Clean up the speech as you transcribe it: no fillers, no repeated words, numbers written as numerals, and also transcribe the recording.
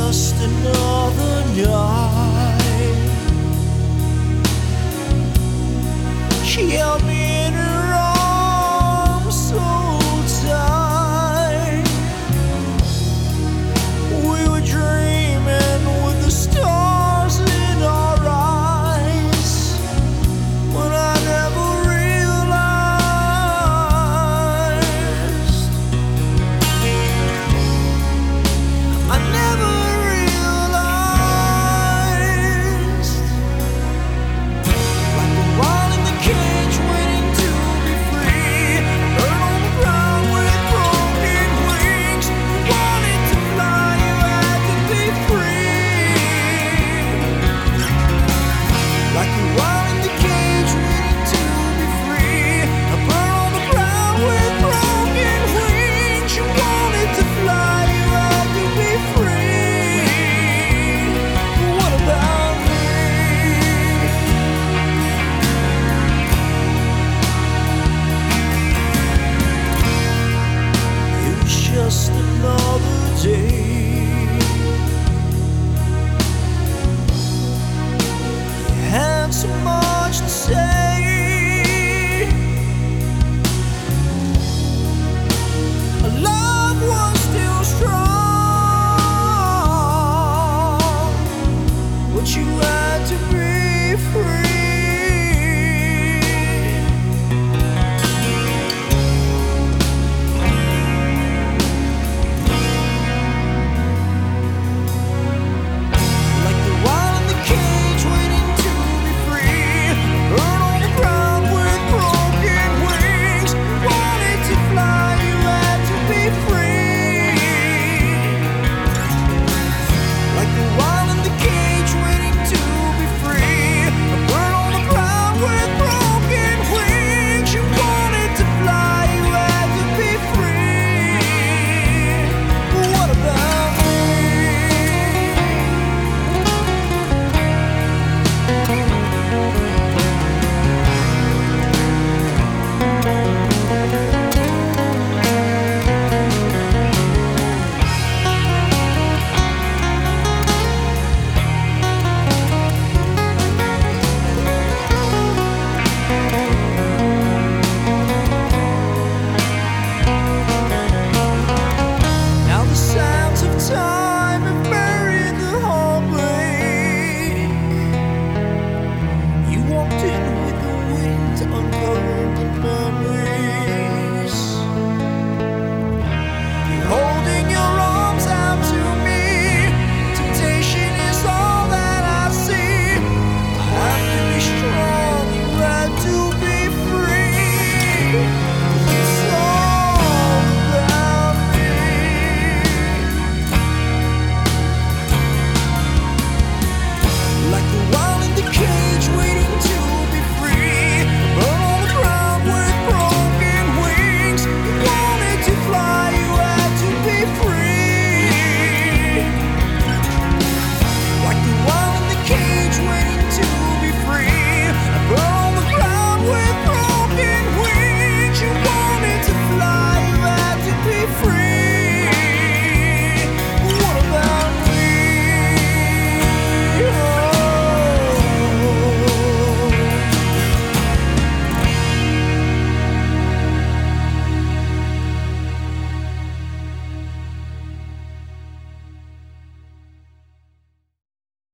just another night. She held me in her arms so tight. We were dreaming with the stars in our eyes, when I never realized. I never realized. Like a wild in the cage waiting to be free, bird on the ground with broken wings. You wanted to fly, you had to be free. Like a wild in the cage waiting to be free, a bird on the ground with broken wings. You wanted to fly, you had to be free. But what about me? It was just another day.